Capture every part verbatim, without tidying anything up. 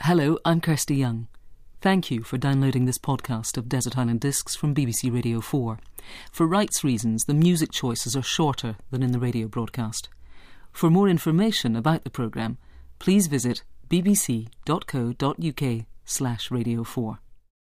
Hello, I'm Kirsty Young. Thank you for downloading this podcast of Desert Island Discs from B B C Radio four. For rights reasons, the music choices are shorter than in the radio broadcast. For more information about the programme, please visit bbc.co.uk slash radio four.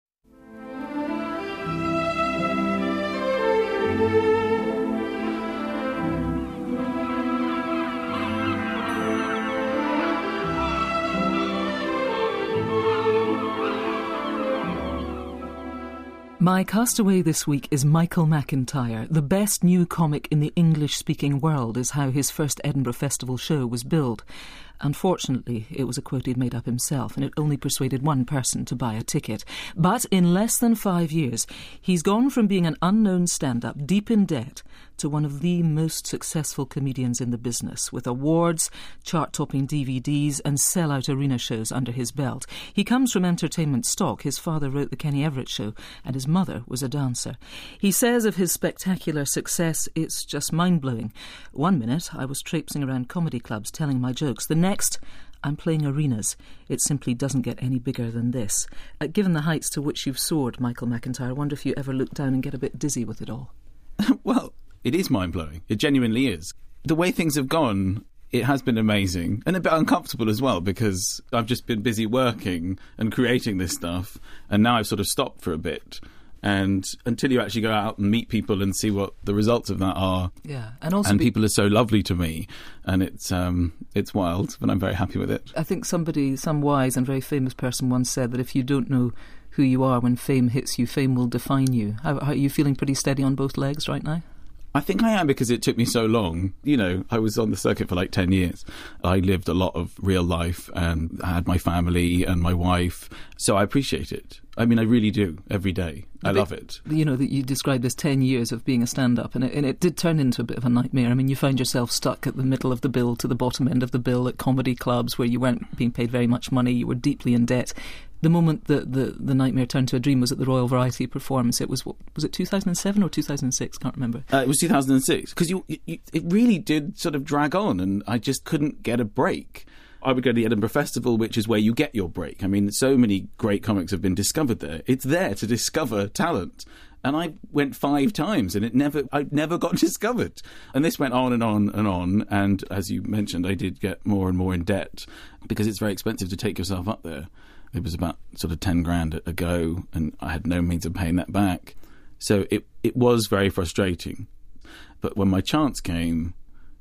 My castaway this week is Michael McIntyre. The best new comic in the English-speaking world is how his first Edinburgh Festival show was billed. Unfortunately, it was a quote he'd made up himself, and it only persuaded one person to buy a ticket. But in less than five years, he's gone from being an unknown stand-up deep in debt to one of the most successful comedians in the business, with awards, chart-topping D V Ds and sell-out arena shows under his belt. He comes from entertainment stock. His father wrote The Kenny Everett Show, and his mother was a dancer. He says of his spectacular success, it's just mind-blowing. One minute, I was traipsing around comedy clubs telling my jokes. The next, I'm playing arenas. It simply doesn't get any bigger than this. Uh, given the heights to which you've soared, Michael McIntyre, I wonder if you ever look down and get a bit dizzy with it all. Well, it is mind-blowing. It genuinely is. The way things have gone, it has been amazing and a bit uncomfortable as well, because I've just been busy working and creating this stuff, and now I've sort of stopped for a bit. And until you actually go out and meet people and see what the results of that are, yeah, and also and be- people are so lovely to me, and it's um, it's wild, but I'm very happy with it. I think somebody, some wise and very famous person once said that if you don't know who you are when fame hits you, fame will define you. How, how are you feeling pretty steady on both legs right now? I think I am, because it took me so long. You know, I was on the circuit for like ten years. I lived a lot of real life and I had my family and my wife. So I appreciate it. I mean, I really do, every day. I love it. You know, that you described as ten years of being a stand-up, and it, and it did turn into a bit of a nightmare. I mean, you found yourself stuck at the middle of the bill to the bottom end of the bill at comedy clubs where you weren't being paid very much money, you were deeply in debt. The moment that the, the nightmare turned to a dream was at the Royal Variety performance. It was, what, was it two thousand seven or two thousand six? Can't remember. Uh, it was two thousand six, because you, you, it really did sort of drag on, and I just couldn't get a break. I would go to the Edinburgh Festival, which is where you get your break. I mean, so many great comics have been discovered there. It's there to discover talent. And I went five times and it never, I never got discovered. And this went on and on and on. And as you mentioned, I did get more and more in debt because it's very expensive to take yourself up there. It was about sort of ten grand a go, and I had no means of paying that back. So it, it was very frustrating. But when my chance came,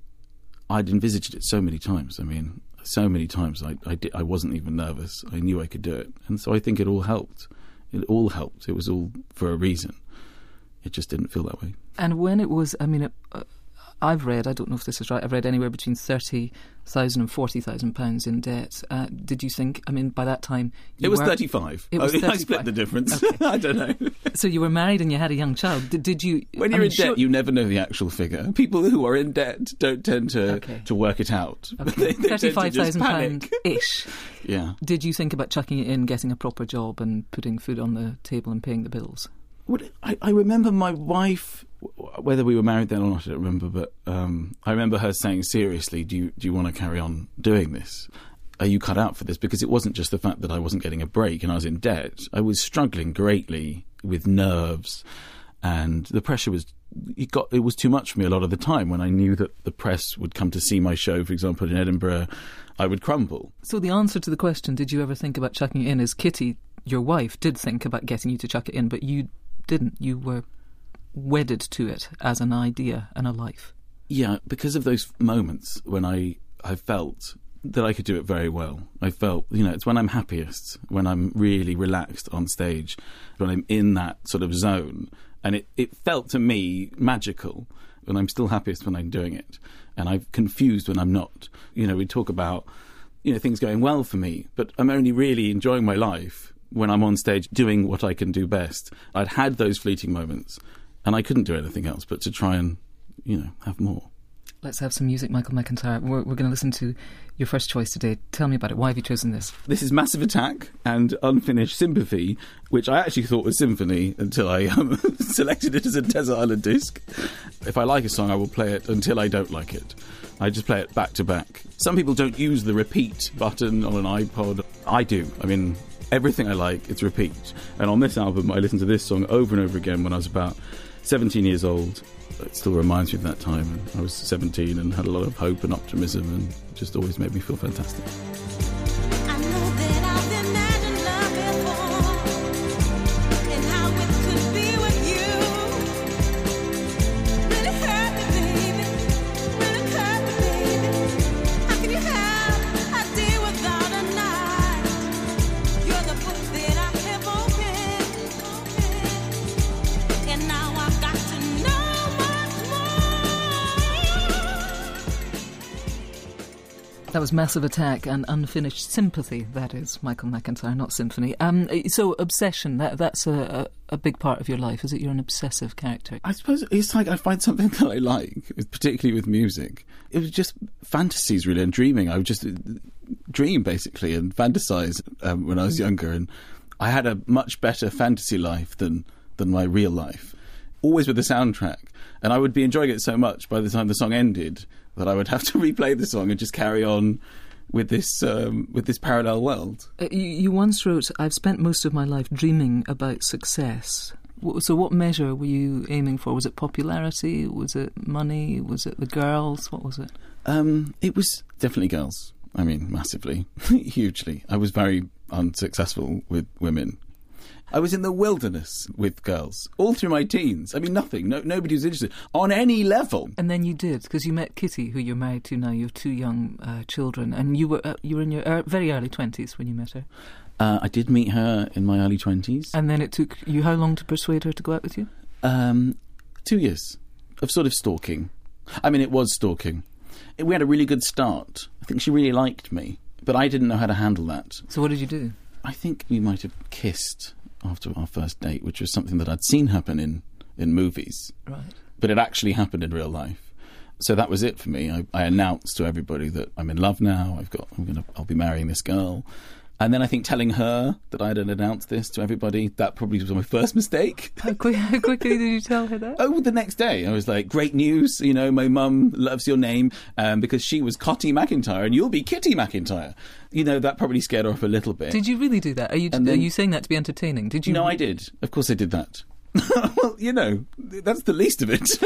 I'd envisaged it so many times. I mean, so many times I, I, did, I wasn't even nervous. I knew I could do it. And so I think it all helped. It all helped. It was all for a reason. It just didn't feel that way. And when it was, I mean, it, uh, I've read, I don't know if this is right, I've read anywhere between thirty thousand and forty thousand pounds in debt. Uh, did you think, I mean, by that time... It was thirty-five. It was I, thirty-five. I split the difference. Okay. I don't know. So you were married and you had a young child. Did, did you... When you're I mean, in debt, sure, you never know the actual figure. People who are in debt don't tend to, okay. to work it out. Okay. thirty-five thousand pounds-ish. Yeah. Did you think about chucking it in, getting a proper job and putting food on the table and paying the bills? Well, I, I remember my wife, whether we were married then or not, I don't remember, but um, I remember her saying, seriously, do you, do you want to carry on doing this? Are you cut out for this? Because it wasn't just the fact that I wasn't getting a break and I was in debt. I was struggling greatly with nerves, and the pressure was, it, got, it was too much for me a lot of the time. When I knew that the press would come to see my show, for example, in Edinburgh, I would crumble. So the answer to the question, did you ever think about chucking it in, is Kitty, your wife, did think about getting you to chuck it in, but you didn't. You were wedded to it as an idea and a life. Yeah, because of those moments when I, I felt that I could do it very well. I felt, you know, it's when I'm happiest, when I'm really relaxed on stage, when I'm in that sort of zone. And it, it felt to me magical, and I'm still happiest when I'm doing it. And I'm confused when I'm not. You know, we talk about, you know, things going well for me, but I'm only really enjoying my life when I'm on stage doing what I can do best. I'd had those fleeting moments, and I couldn't do anything else but to try and, you know, have more. Let's have some music, Michael McIntyre. We're, we're going to listen to your first choice today. Tell me about it. Why have you chosen this? This is Massive Attack and Unfinished Sympathy, which I actually thought was Symphony until I um, selected it as a Desert Island disc. If I like a song, I will play it until I don't like it. I just play it back to back. Some people don't use the repeat button on an iPod. I do. I mean, everything I like, it's repeat. And on this album, I listened to this song over and over again when I was about seventeen years old. It still reminds me of that time. I was seventeen and had a lot of hope and optimism, and just always made me feel fantastic. That was Massive Attack and Unfinished Sympathy, that is, Michael McIntyre, not Symphony. Um, so, obsession, that that's a, a, a big part of your life, is it? You're an obsessive character. I suppose it's like I find something that I like, particularly with music. It was just fantasies, really, and dreaming. I would just dream, basically, and fantasise um, when I was younger. And I had a much better fantasy life than, than my real life, always with the soundtrack. And I would be enjoying it so much by the time the song ended that I would have to replay the song and just carry on with this um, with this parallel world. Uh, you, you once wrote, "I've spent most of my life dreaming about success." So what measure were you aiming for? Was it popularity? Was it money? Was it the girls? What was it? Um, it was definitely girls. I mean, massively, hugely. I was very unsuccessful with women. I was in the wilderness with girls all through my teens. I mean, nothing. No, nobody was interested on any level. And then you did, because you met Kitty, who you're married to now. You have two young uh, children, and you were uh, you were in your er- very early twenties when you met her. Uh, I did meet her in my early twenties. And then it took you how long to persuade her to go out with you? Um, two years of sort of stalking. I mean, it was stalking. We had a really good start. I think she really liked me, but I didn't know how to handle that. So what did you do? I think we might have kissed after our first date, which was something that I'd seen happen in, in movies. Right. But it actually happened in real life. So that was it for me. I, I announced to everybody that I'm in love now. I've got, I'm gonna, I'll be marrying this girl. And then I think telling her that I had announced this to everybody, that probably was my first mistake. How, quick, how quickly did you tell her that? Oh, the next day. I was like, great news, you know, my mum loves your name, um, because she was Cotty McIntyre and you'll be Kitty McIntyre. You know, that probably scared her off a little bit. Did you really do that? Are you, then, are you saying that to be entertaining? Did you? No, I did. Of course I did that. Well, you know, that's the least of it.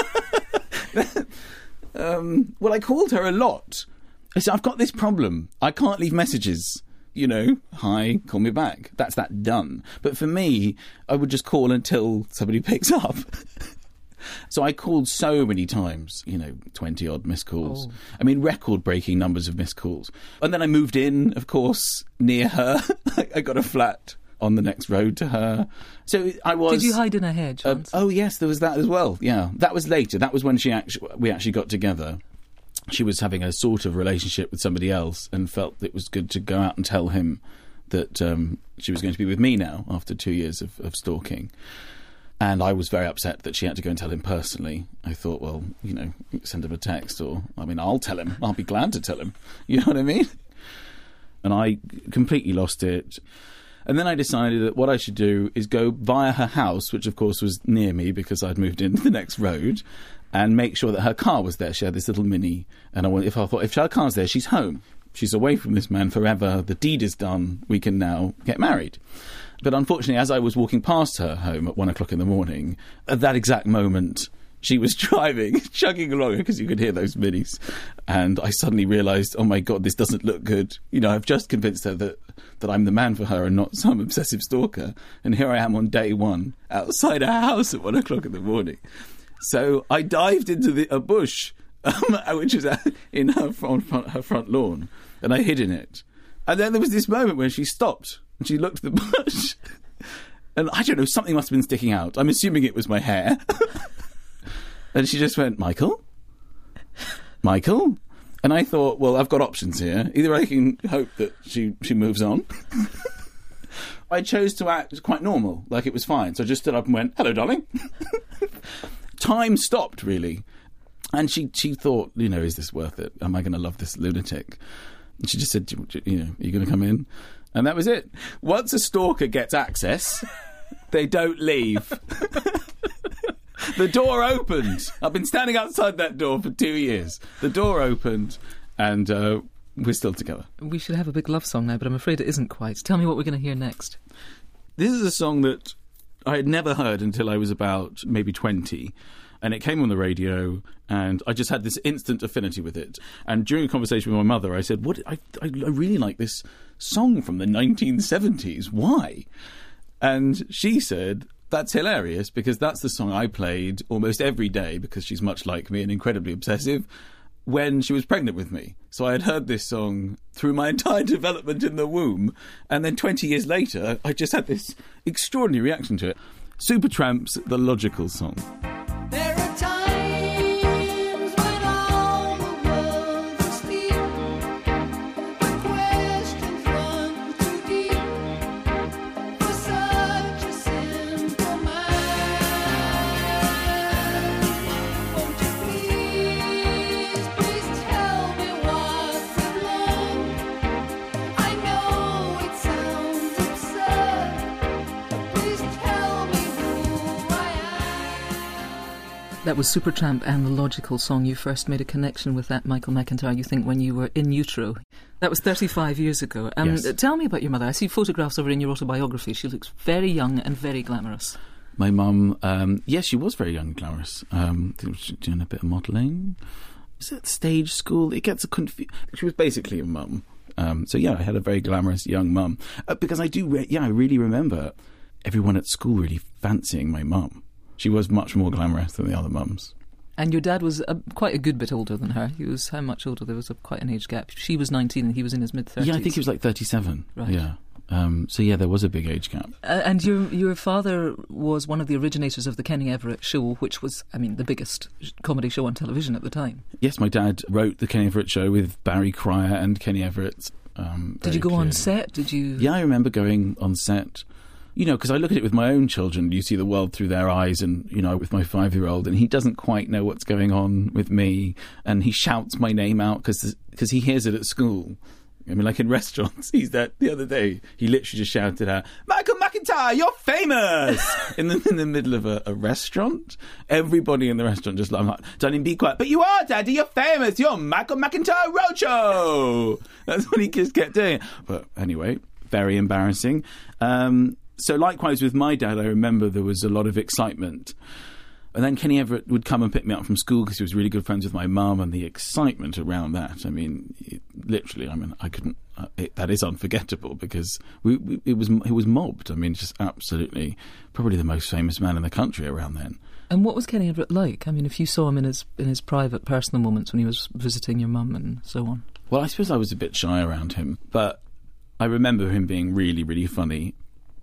um, well, I called her a lot. I said, I've got this problem. I can't leave messages. You know, hi, call me back. That's that done. But for me, I would just call until somebody picks up. So I called so many times, you know, twenty-odd missed calls. Oh. I mean, record-breaking numbers of missed calls. And then I moved in, of course, near her. I got a flat on the next road to her. So I was... Did you hide in a hedge uh, once? Oh, yes, there was that as well, yeah. That was later. That was when she actually, we actually got together. She was having a sort of relationship with somebody else and felt it was good to go out and tell him that um, she was going to be with me now after two years of, of stalking. And I was very upset that she had to go and tell him personally. I thought, well, you know, send him a text or, I mean, I'll tell him. I'll be glad to tell him. You know what I mean? And I completely lost it. And then I decided that what I should do is go via her house, which of course was near me because I'd moved into the next road, and make sure that her car was there. She had this little Mini, and I, if I thought, if her car's there, she's home. She's away from this man forever. The deed is done. We can now get married. But unfortunately, as I was walking past her home at one o'clock in the morning, at that exact moment, she was driving, chugging along, because you could hear those Minis. And I suddenly realised, oh my God, this doesn't look good. You know, I've just convinced her that, that I'm the man for her and not some obsessive stalker. And here I am on day one, outside her house at one o'clock in the morning. So I dived into the, a bush, um, which was in her front, front, her front lawn, and I hid in it. And then there was this moment when she stopped and she looked at the bush. And I don't know, something must have been sticking out. I'm assuming it was my hair. And she just went, Michael? Michael? And I thought, well, I've got options here. Either I can hope that she, she moves on. I chose to act quite normal, like it was fine. So I just stood up and went, hello, darling. Time stopped, really. And she, she thought, you know, is this worth it? Am I going to love this lunatic? And she just said, you know, are you going to come in? And that was it. Once a stalker gets access, they don't leave. The door opened. I've been standing outside that door for two years. The door opened, and uh, we're still together. We should have a big love song now, but I'm afraid it isn't quite. Tell me what we're going to hear next. This is a song that I had never heard until I was about maybe twenty. And it came on the radio, and I just had this instant affinity with it. And during a conversation with my mother, I said, "What? I, I, I really like this song from the nineteen seventies. Why?" And she said, "That's hilarious, because that's the song I played almost every day, because she's much like me and incredibly obsessive, when she was pregnant with me. So I had heard this song through my entire development in the womb, and then twenty years later, I just had this extraordinary reaction to it." Supertramp's The Logical Song. There are times when all the world's asleep, but questions run too deep for such a simple mind. Won't you please, please tell me what's wrong? I know it sounds absurd, but please tell me who I am. That was Supertramp and The Logical Song. You first made a connection with that, Michael McIntyre, you think, when you were in utero. That was thirty-five years ago. Um, Yes. Tell me about your mother. I see photographs of her in your autobiography. She looks very young and very glamorous. My mum, um, yes, she was very young and glamorous. Um, I think she was doing a bit of modelling. Was it stage school? It gets a confu- She was basically a mum. Um, so, yeah, I had a very glamorous young mum. Uh, because I do, re- yeah, I really remember everyone at school really fancying my mum. She was much more glamorous than the other mums. And your dad was a, quite a good bit older than her. He was how much older? There was a, quite an age gap. She was nineteen and he was in his mid-thirties. Yeah, I think he was like thirty-seven. Right. Yeah. Um, so, yeah, there was a big age gap. Uh, and your your father was one of the originators of the Kenny Everett Show, which was, I mean, the biggest sh- comedy show on television at the time. Yes, my dad wrote The Kenny Everett Show with Barry Cryer and Kenny Everett. Um, Did you very go on clearly. set? Did you? Yeah, I remember going on set. You know, because I look at it with my own children. You see the world through their eyes, and, you know, with my five-year-old, and he doesn't quite know what's going on with me, and he shouts my name out because he hears it at school. I mean, like in restaurants, he's there the other day. He literally just shouted out, "Michael McIntyre, you're famous!" in the in the middle of a, a restaurant. Everybody in the restaurant just like, "Darling, be quiet." "But you are, Daddy. You're famous. You're Michael McIntyre Roadshow." That's what he just kept doing. But anyway, very embarrassing. Um, so likewise with my dad, I remember there was a lot of excitement. And then Kenny Everett would come and pick me up from school because he was really good friends with my mum, and the excitement around that. I mean, it, literally, I mean, I couldn't. Uh, it, that is unforgettable because we, we, it was it was mobbed. I mean, just absolutely, probably the most famous man in the country around then. And what was Kenny Everett like? I mean, if you saw him in his in his private, personal moments when he was visiting your mum and so on. Well, I suppose I was a bit shy around him, but I remember him being really, really funny.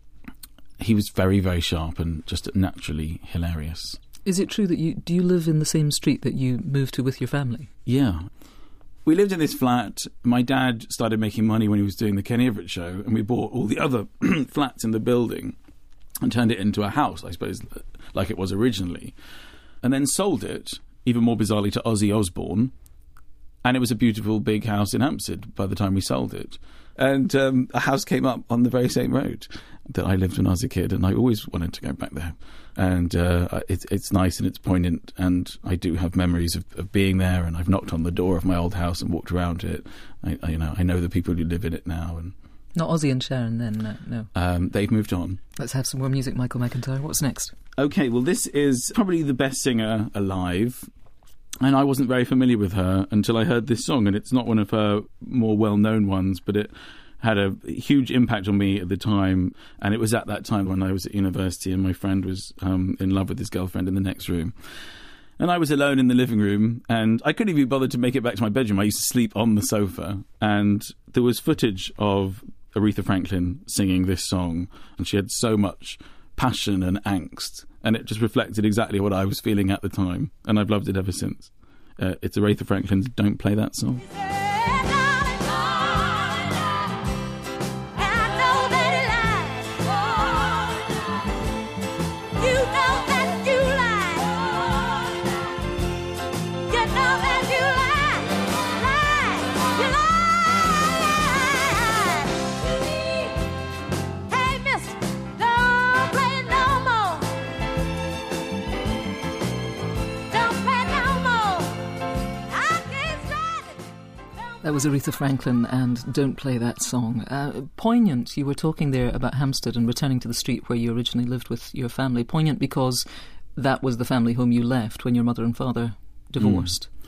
He was very, very sharp and just naturally hilarious. Is it true that you do you live in the same street that you moved to with your family? Yeah. We lived in this flat. My dad started making money when he was doing the Kenny Everett Show, and we bought all the other flats in the building and turned it into a house, I suppose, like it was originally, and then sold it, even more bizarrely, to Ozzy Osbourne. And it was a beautiful big house in Hampstead by the time we sold it. And um, a house came up on the very same road that I lived when I was a kid, and I always wanted to go back there. And uh, it's it's nice and it's poignant, and I do have memories of, of being there, and I've knocked on the door of my old house and walked around it. I, I, you know, I know the people who live in it now. And Not Ozzy and Sharon then, no. no. um, they've moved on. Let's have some more music, Michael McIntyre. What's next? Okay, well, this is probably the best singer alive. And I wasn't very familiar with her until I heard this song, and it's not one of her more well-known ones, but it had a huge impact on me at the time. And it was at that time when I was at university and my friend was um, in love with his girlfriend in the next room. And I was alone in the living room, and I couldn't even be bothered to make it back to my bedroom. I used to sleep on the sofa, and there was footage of Aretha Franklin singing this song, and she had so much passion and angst, and it just reflected exactly what I was feeling at the time, and I've loved it ever since. Uh, it's Aretha Franklin's Don't Play That Song. You know that you lie. That was Aretha Franklin and Don't Play That Song. Uh, poignant, you were talking there about Hampstead and returning to the street where you originally lived with your family. Poignant because that was the family home you left when your mother and father divorced. Mm.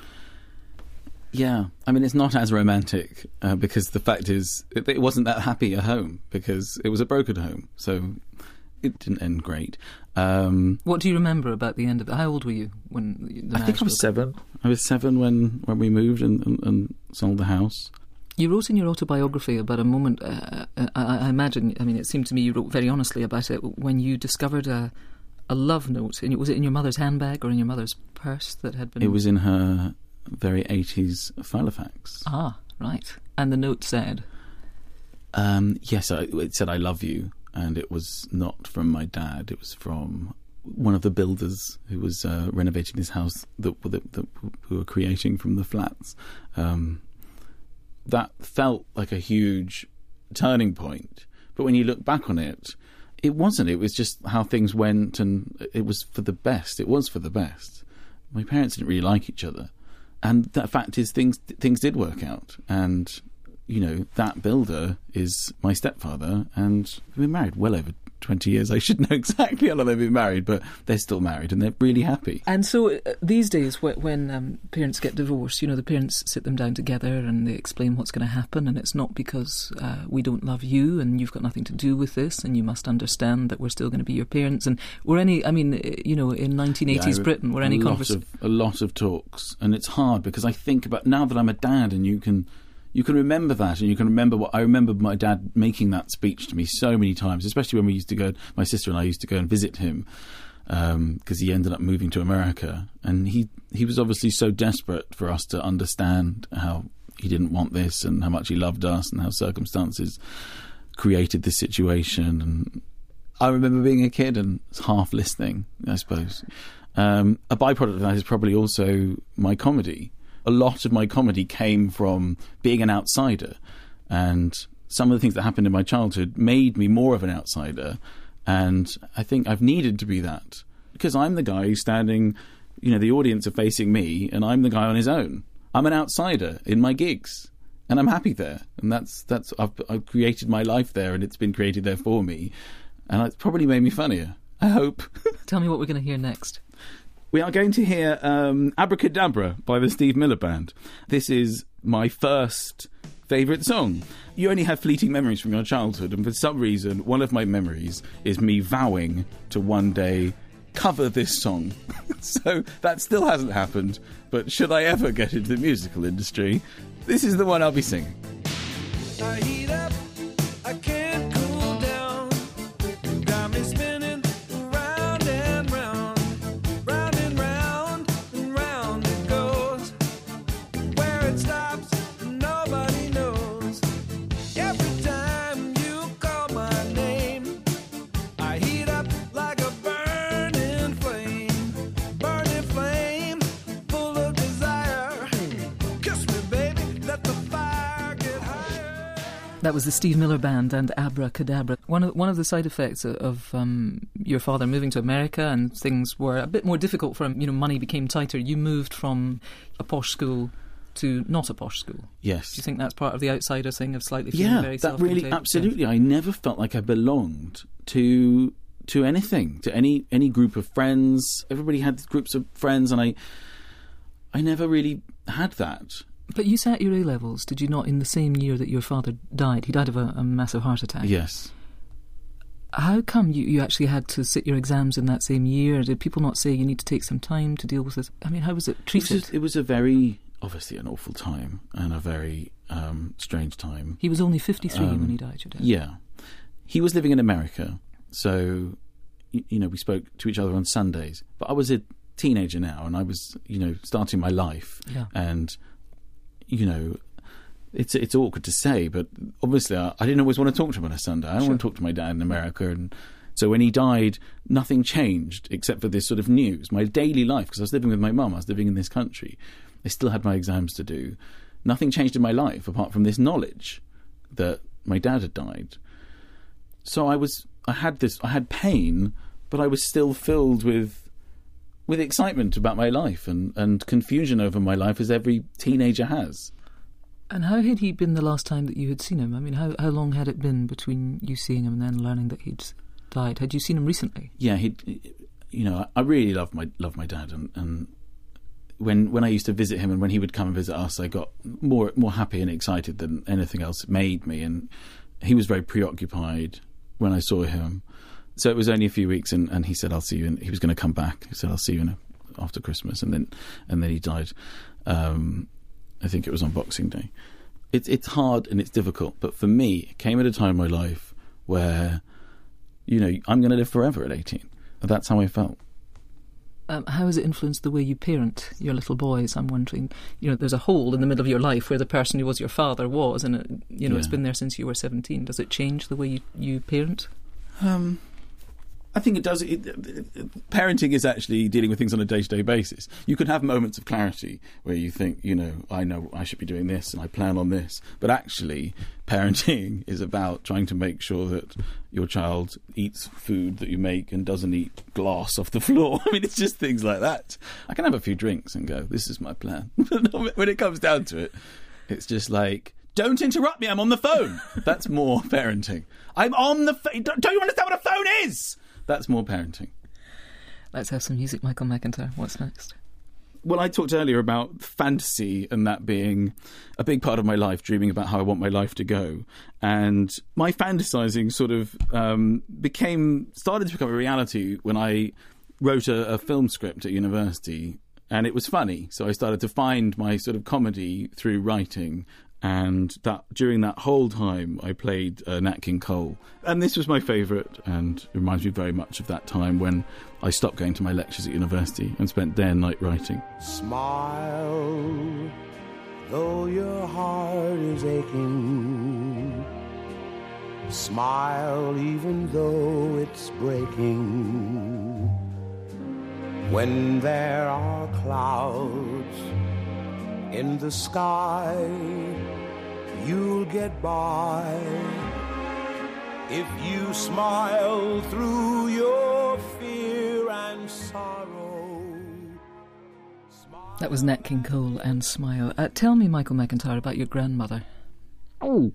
Yeah, I mean, it's not as romantic uh, because the fact is it, it wasn't that happy a home because it was a broken home, so it didn't end great. Um, what do you remember about the end of it? How old were you when the I think I was seven. I was seven when, when we moved and, and, and sold the house. You wrote in your autobiography about a moment, uh, I, I imagine, I mean, it seemed to me you wrote very honestly about it, when you discovered a, a love note. In, was it in your mother's handbag or in your mother's purse that had been... It was in her very eighties Filofax. Ah, right. And the note said? Um, yes, I, it said, I love you. And it was not from my dad. It was from one of the builders who was uh, renovating this house that, that, that we were creating from the flats. Um, that felt like a huge turning point. But when you look back on it, it wasn't. It was just how things went, and it was for the best. It was for the best. My parents didn't really like each other. And the fact is, things things did work out. And... you know, that builder is my stepfather, and we've been married well over twenty years. I should know exactly how long they've been married, but they're still married and they're really happy. And so uh, these days, wh- when um, parents get divorced, you know, the parents sit them down together and they explain what's going to happen, and it's not because uh, we don't love you and you've got nothing to do with this and you must understand that we're still going to be your parents. And were any, I mean, you know, in nineteen eighties yeah, Britain, were any conversations? A lot of talks, and it's hard because I think about, now that I'm a dad and you can... You can remember that, and you can remember what I remember my dad making that speech to me so many times, especially when we used to go, my sister and I used to go and visit him because um, he ended up moving to America, and he he was obviously so desperate for us to understand how he didn't want this and how much he loved us and how circumstances created this situation. And I remember being a kid and half listening, I suppose. Um, a byproduct of that is probably also my comedy. A lot of my comedy came from being an outsider, and some of the things that happened in my childhood made me more of an outsider, and I think I've needed to be that because I'm the guy who's standing, you know, the audience are facing me and I'm the guy on his own. I'm an outsider in my gigs and I'm happy there, and that's that's I've, I've created my life there, and it's been created there for me, and it's probably made me funnier, I hope. Tell me what we're going to hear next. We are going to hear um, Abracadabra by the Steve Miller Band. This is my first favourite song. You only have fleeting memories from your childhood, and for some reason, one of my memories is me vowing to one day cover this song. So that still hasn't happened, but should I ever get into the musical industry, this is the one I'll be singing. I heat up, I can't cool down, got me spinning round and round. Round and round and round it goes. Where it stops, nobody knows. Every time you call my name, I heat up like a burning flame. Burning flame, full of desire. Kiss me, baby, let the fire get higher. That was the Steve Miller Band and Abracadabra. One of one of the side effects of um, your father moving to America, and things were a bit more difficult for him. You know, money became tighter. You moved from a posh school to not a posh school. Yes. Do you think that's part of the outsider thing of slightly feeling Yeah, very that really, self-contained? absolutely. Yeah. I never felt like I belonged to to anything, to any any group of friends. Everybody had groups of friends, and I I never really had that. But you sat your A-levels, did you not, in the same year that your father died? He died of a, a massive heart attack. Yes. How come you, you actually had to sit your exams in that same year? Did people not say you need to take some time to deal with this? I mean, how was it It treated? was, it was a very, obviously an awful time, and a very um, strange time. He was only fifty-three Um, when he died, your dad. Yeah. He was living in America, so, you, you know, we spoke to each other on Sundays. But I was a teenager now, and I was, you know, starting my life. Yeah. And, you know, it's it's awkward to say, but obviously I, I didn't always want to talk to him on a Sunday. I don't Sure. want to talk to my dad in America. And so when he died, nothing changed except for this sort of news. My daily life, because I was living with my mum, I was living in this country. I still had my exams to do. Nothing changed in my life apart from this knowledge that my dad had died. So I was, I had this, I had pain, but I was still filled with with excitement about my life and, and confusion over my life, as every teenager has. And how had he been the last time that you had seen him? I mean, how, how long had it been between you seeing him and then learning that he'd died? Had you seen him recently? Yeah, he, you know, I really loved my loved my dad, and, and when when I used to visit him and when he would come and visit us, I got more more happy and excited than anything else made me. And he was very preoccupied when I saw him. So it was only a few weeks, and, and he said, "I'll see you." And he was going to come back. He said, "I'll see you in a, after Christmas," and then and then he died. Um, I think it was on Boxing Day. It's it's hard and it's difficult, but for me, it came at a time in my life where, you know, I'm going to live forever at eighteen. That's how I felt. Um, how has it influenced the way you parent your little boys? I'm wondering, you know, there's a hole in the middle of your life where the person who was your father was, and, it, you know, Yeah. it's been there since you were seventeen. Does it change the way you, you parent? Um, I think it does. It, it, parenting is actually dealing with things on a day-to-day basis. You can have moments of clarity where you think, you know, I know I should be doing this and I plan on this. But actually, parenting is about trying to make sure that your child eats food that you make and doesn't eat glass off the floor. I mean, it's just things like that. I can have a few drinks and go, this is my plan. When it comes down to it, it's just like, don't interrupt me, I'm on the phone. That's more parenting. I'm on the phone. Don't, don't you understand what a phone is? That's more parenting. Let's have some music, Michael McIntyre. What's next? Well, I talked earlier about fantasy and that being a big part of my life, dreaming about how I want my life to go. And my fantasizing sort of um, became, started to become a reality when I wrote a, a film script at university, and it was funny. So I started to find my sort of comedy through writing. And that during that whole time, I played uh, Nat King Cole. And this was my favourite, and it reminds me very much of that time when I stopped going to my lectures at university and spent day and night writing. Smile, though your heart is aching. Smile, even though it's breaking. When there are clouds in the sky, you'll get by if you smile through your fear and sorrow. Smile. That was Nat King Cole and Smile. Uh, tell me, Michael McIntyre, about your grandmother. Oh.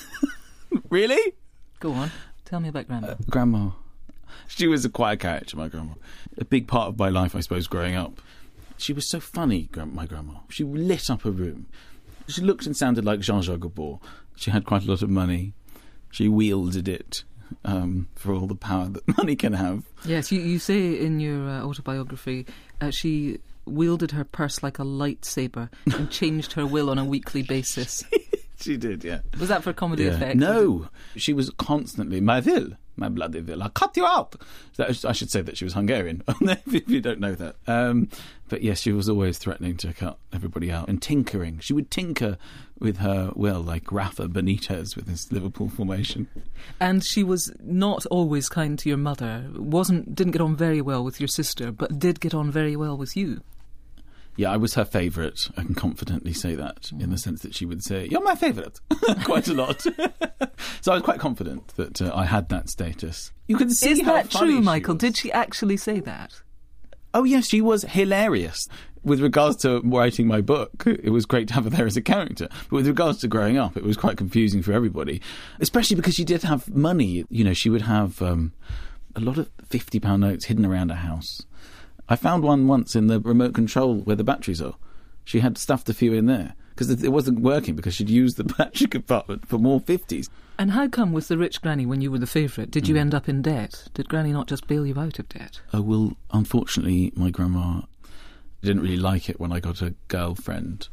Really? Go on. Tell me about Grandma. Uh, grandma. She was a quiet character, my grandma. A big part of my life, I suppose, growing up. She was so funny, my grandma. She lit up a room. She looked and sounded like Jean-Jacques Gabor. She had quite a lot of money. She wielded it um, for all the power that money can have. Yes, you, you say in your uh, autobiography, uh, she wielded her purse like a lightsaber and changed her will on a weekly basis. She did, yeah. Was that for comedy Yeah. effect? No, she was constantly, ma ville, my bloody ville, I'll cut you out. That, I should say that she was Hungarian, if you don't know that. Um, but yes, she was always threatening to cut everybody out and tinkering. She would tinker with her will, like Rafa Benitez with his Liverpool formation. And she was not always kind to your mother. Wasn't didn't get on very well with your sister, but did get on very well with you. Yeah, I was her favourite. I can confidently say that, in the sense that she would say, "You're my favourite," quite a lot. So I was quite confident that uh, I had that status. You can see Is how that funny true, she Michael? was. Did she actually say that? Oh, yes, she was hilarious. With regards to writing my book, it was great to have her there as a character. But with regards to growing up, it was quite confusing for everybody, especially because she did have money. You know, she would have um, a lot of fifty pound notes hidden around her house. I found one once in the remote control where the batteries are. She had stuffed a few in there because it wasn't working because she'd used the battery compartment for more fifties. And how come with the rich granny, when you were the favourite, did you end up in debt? Did Granny not just bail you out of debt? Oh, well, unfortunately, my grandma didn't really like it when I got a girlfriend.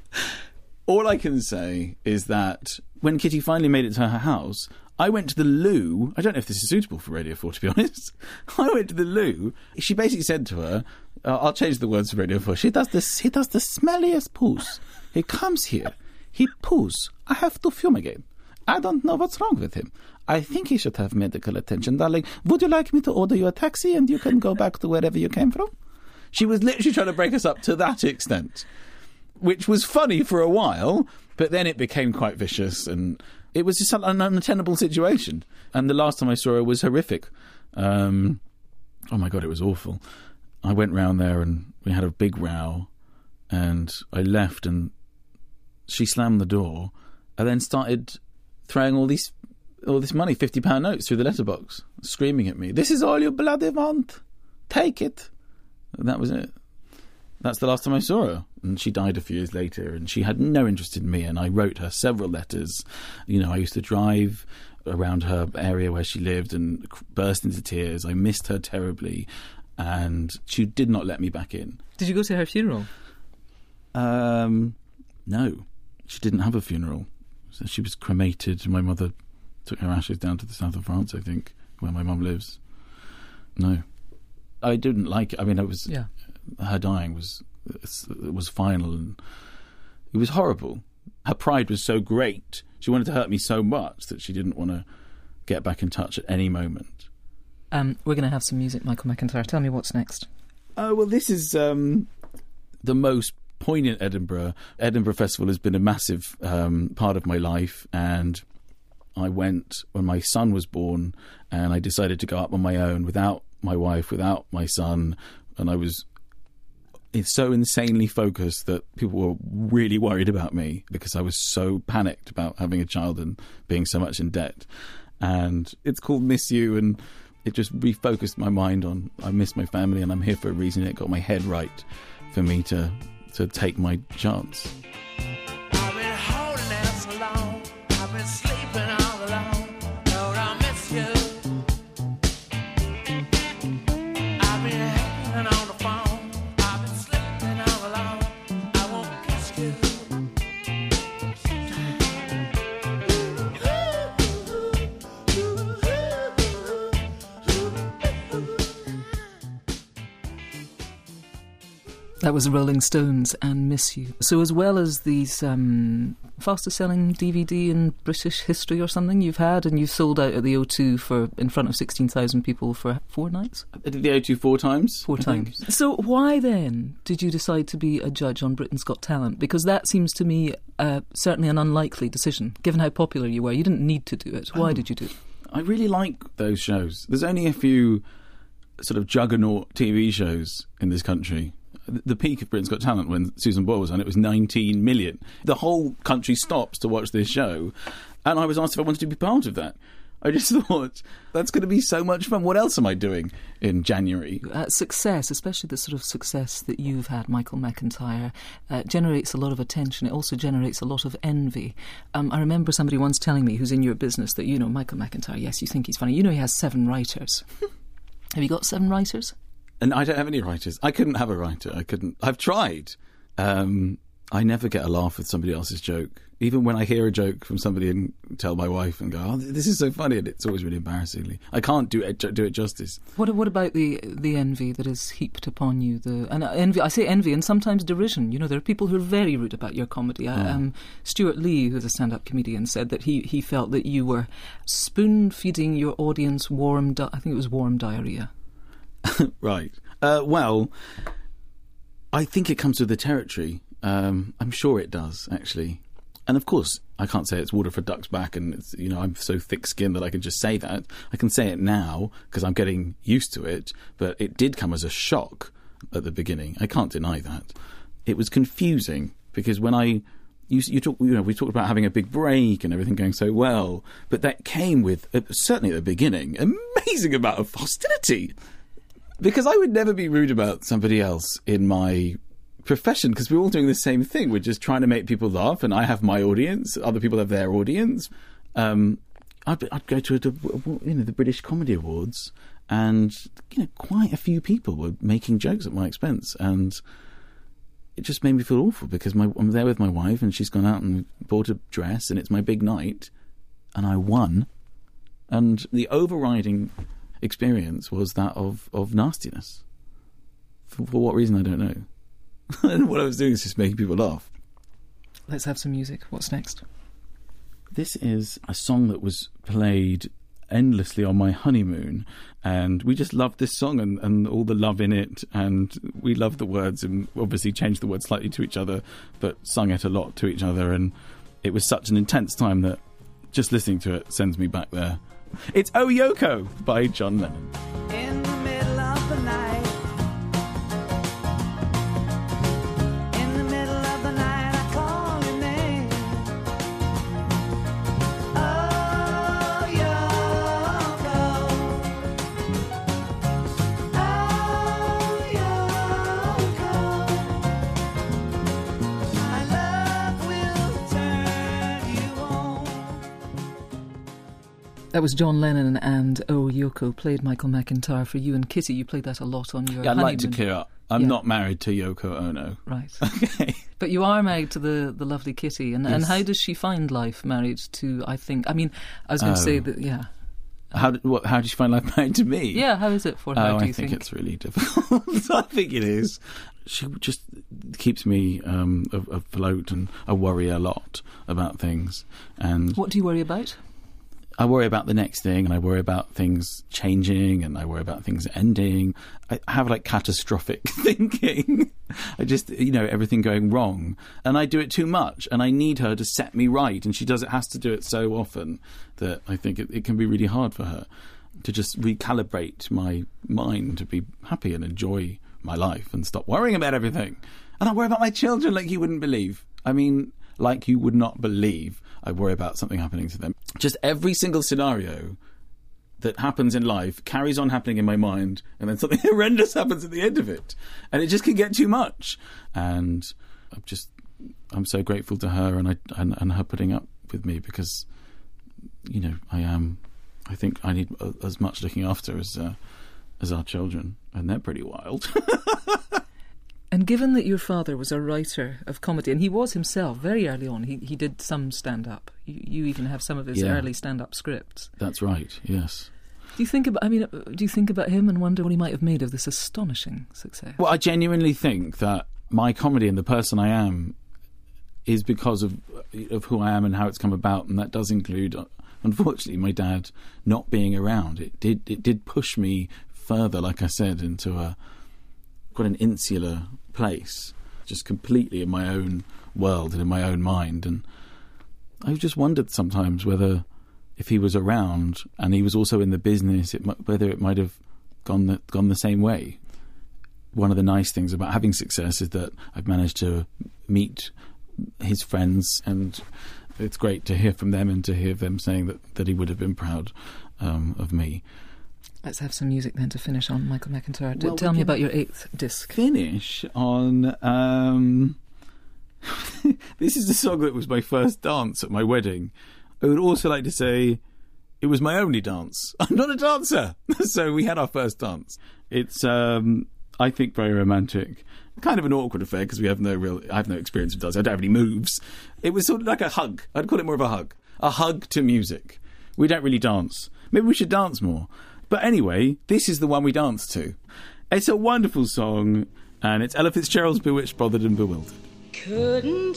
All I can say is that when Kitty finally made it to her house, I went to the loo. I don't know if this is suitable for Radio four, to be honest. I went to the loo. She basically said to her, uh, I'll change the words for Radio four. She does this. He does the smelliest poos. He comes here. He poos. I have to fumigate. I don't know what's wrong with him. I think he should have medical attention, darling. Would you like me to order you a taxi and you can go back to wherever you came from? She was literally trying to break us up to that extent, which was funny for a while, but then it became quite vicious, and it was just an untenable situation. And the last time I saw her was horrific. Um, oh my God, it was awful. I went round there and we had a big row, and I left and she slammed the door I then started throwing all these all this money, fifty pound notes, through the letterbox, screaming at me, "This is all you bloody want. Take it." And that was it. That's the last time I saw her. And she died a few years later, and she had no interest in me, and I wrote her several letters. You know, I used to drive around her area where she lived and burst into tears. I missed her terribly, and she did not let me back in. Did you go to her funeral? Um, no, she didn't have a funeral. So she was cremated. My mother took her ashes down to the south of France, I think, where my mum lives. No, I didn't like it. I mean, it was Yeah. her dying was it was final, and it was horrible. Her pride was so great. She wanted to hurt me so much that she didn't want to get back in touch at any moment. Um, we're going to have some music, Michael McIntyre. Tell me what's next. Oh, well, this is um, the most poignant Edinburgh. Edinburgh Festival has been a massive um, part of my life, and I went when my son was born, and I decided to go up on my own without my wife, without my son, and I was it's so insanely focused that people were really worried about me because I was so panicked about having a child and being so much in debt. And it's called Miss You, and it just refocused my mind on I miss my family and I'm here for a reason. It got my head right for me to to take my chance. I've been holding out so long, I've been sleeping all alone, Lord, I miss you. I've been hanging on the phone, I've been sleeping all alone, I won't kiss you. That was the Rolling Stones and Miss You. So as well as these um, fastest selling D V D in British history or something you've had, and you've sold out at the O two for in front of sixteen thousand people for four nights? I did the O two four times. Four I times. think. So why then did you decide to be a judge on Britain's Got Talent? Because that seems to me uh, certainly an unlikely decision, given how popular you were. You didn't need to do it. Why Oh. did you do it? I really like those shows. There's only a few sort of juggernaut T V shows in this country. The peak of Britain's Got Talent, when Susan Boyle was on, it was nineteen million. The whole country stops to watch this show, and I was asked if I wanted to be part of that. I just thought, that's going to be so much fun. What else am I doing in January? Uh, success, especially the sort of success that you've had, Michael McIntyre, uh, generates a lot of attention. It also generates a lot of envy. Um, I remember somebody once telling me, who's in your business, that, you know, Michael McIntyre, yes, you think he's funny. You know he has seven writers. Have you got seven writers? And I don't have any writers. I couldn't have a writer. I couldn't. I've tried. Um, I never get a laugh with somebody else's joke. Even when I hear a joke from somebody and tell my wife and go, "Oh, this is so funny," and it's always really embarrassing. I can't do it do it justice. What What about the the envy that is heaped upon you? The and envy. I say envy and sometimes derision. You know, there are people who are very rude about your comedy. Oh. Um, Stuart Lee, who's a stand-up comedian, said that he he felt that you were spoon feeding your audience warm. Di- I think it was warm diarrhea. Right. Uh, well, I think it comes with the territory. Um, I'm sure it does, actually. And of course, I can't say it's water for duck's back, and it's, you know, I'm so thick-skinned that I can just say that. I can say it now because I'm getting used to it, but it did come as a shock at the beginning. I can't deny that. It was confusing because when I you, you talk, you know, we talked about having a big break and everything going so well, but that came with uh, certainly at the beginning, amazing amount of hostility. Because I would never be rude about somebody else in my profession, because we're all doing the same thing. We're just trying to make people laugh, and I have my audience, other people have their audience. Um, I'd, I'd go to a, you know the British Comedy Awards, and you know quite a few people were making jokes at my expense, and it just made me feel awful because my, I'm there with my wife, and she's gone out and bought a dress, and it's my big night, and I won, and the overriding experience was that of, of nastiness. For, for what reason, I don't know. And what I was doing is just making people laugh. Let's have some music. What's next? This is a song that was played endlessly on my honeymoon, and we just loved this song and, and all the love in it, and we loved the words and obviously changed the words slightly to each other, but sung it a lot to each other, and it was such an intense time that just listening to it sends me back there. It's Oh Yoko by John Lennon. In the middle of the night, in the middle of the night, I call your name. That was John Lennon and Oh Yoko played Michael McIntyre for you and Kitty. You played that a lot on your Yeah, I'd honeymoon. like to clear up. I'm Yeah. not married to Yoko Ono. Right. Okay. But you are married to the, the lovely Kitty. And, and Yes. how does she find life married to, I think, I mean, I was going to Oh. say that, yeah. How did, what, how did you find life married to me? Yeah, how is it for her, Oh, do I you think, think? it's really difficult. I think it is. She just keeps me um, a- afloat, and I worry a lot about things. And What do you worry about? I worry about the next thing, and I worry about things changing, and I worry about things ending. I have like catastrophic thinking. I just, you know, everything going wrong. And I do it too much, and I need her to set me right. And she does it, has to do it so often that I think it, it can be really hard for her to just recalibrate my mind to be happy and enjoy my life and stop worrying about everything. And I worry about my children like you wouldn't believe. I mean, like you would not believe. I worry about something happening to them. Just every single scenario that happens in life carries on happening in my mind, and then something horrendous happens at the end of it. And it just can get too much. And I'm just, I'm so grateful to her and, I, and, and her putting up with me, because, you know, I am, I think I need as much looking after as, uh, as our children. And they're pretty wild. And given that your father was a writer of comedy, and he was himself very early on, he he did some stand-up. You, you even have some of his Yeah. early stand-up scripts. That's right, yes. Do you think about? I mean, uh, do you think about him and wonder what he might have made of this astonishing success? Well, I genuinely think that my comedy and the person I am is because of of who I am and how it's come about, and that does include, uh, unfortunately, my dad not being around. It did it did push me further, like I said, into a quite an insular place, just completely in my own world and in my own mind. And I've just wondered sometimes whether, if he was around and he was also in the business, it might, whether it might have gone the, gone the same way. One of the nice things about having success is that I've managed to meet his friends, and it's great to hear from them and to hear them saying that, that he would have been proud um, of me. Let's have some music then to finish on, Michael McIntyre. D- Well, Tell we me can- about your eighth disc. Finish on um this is the song that was my first dance at my wedding. I would also like to say it was my only dance. I'm not a dancer. So we had our first dance. It's um I think very romantic, kind of an awkward affair because we have no real I have no experience of dance. I don't have any moves. It was sort of like a hug. I'd call it more of a hug a hug to music. We don't really dance. Maybe we should dance more. But anyway, this is the one we dance to. It's a wonderful song, and it's Ella Fitzgerald's Bewitched, Bothered and Bewildered. Couldn't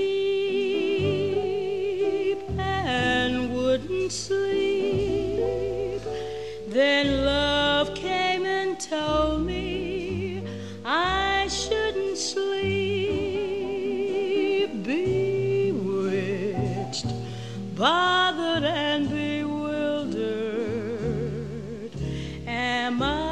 sleep and wouldn't sleep. Then love came and told me I shouldn't sleep. Bewitched, bothered and bewildered am I.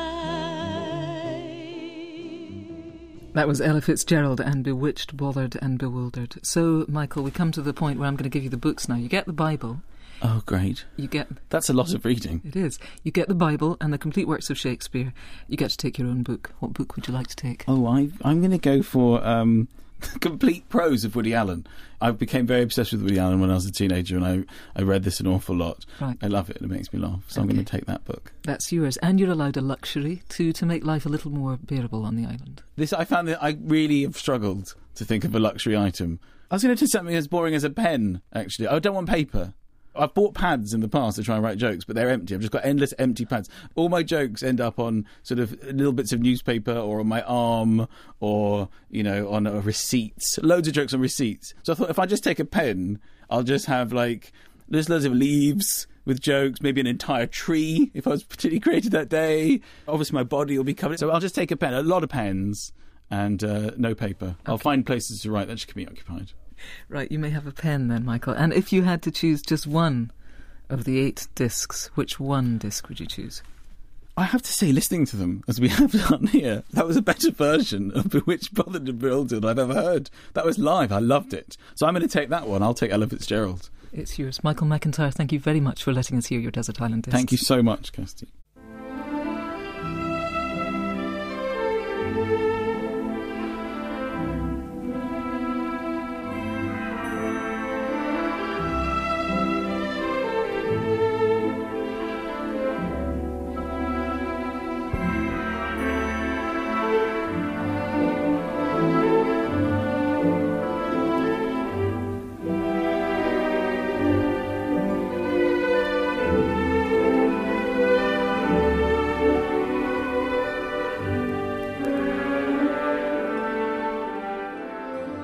That was Ella Fitzgerald and Bewitched, Bothered and Bewildered. So, Michael, we come to the point where I'm going to give you the books now. You get the Bible. Oh, great. You get... That's a lot of reading. It is. You get the Bible and the complete works of Shakespeare. You get to take your own book. What book would you like to take? Oh, I, I'm going to go for um, complete prose of Woody Allen. I became very obsessed with Woody Allen when I was a teenager, and I, I read this an awful lot. Right. I love it, and it makes me laugh. So I'm Okay. going to take that book. That's yours. And you're allowed a luxury to, to make life a little more bearable on the island. This I found that I really have struggled to think of a luxury item. I was going to do something as boring as a pen, actually. I don't want paper. I've bought pads in the past to try and write jokes, but they're empty. I've just got endless empty pads. All my jokes end up on sort of little bits of newspaper or on my arm or, you know, on a receipts. Loads of jokes on receipts. So I thought if I just take a pen, I'll just have like, there's loads of leaves with jokes, maybe an entire tree if I was particularly creative that day. Obviously my body will be covered. So I'll just take a pen, a lot of pens and uh, no paper. I'll find places to write that should keep me occupied. Right, you may have a pen then, Michael. And if you had to choose just one of the eight discs, which one disc would you choose? I have to say, listening to them, as we have done here, that was a better version of Bewitched, Bothered and Bewildered I've ever heard. That was live. I loved it. So I'm going to take that one. I'll take Ella Fitzgerald. It's yours. Michael McIntyre, thank you very much for letting us hear your Desert Island discs. Thank you so much, Kirsty.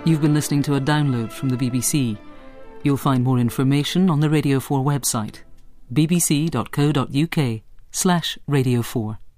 You've been listening to a download from the B B C. You'll find more information on the Radio four website, bbc.co.uk slash Radio 4.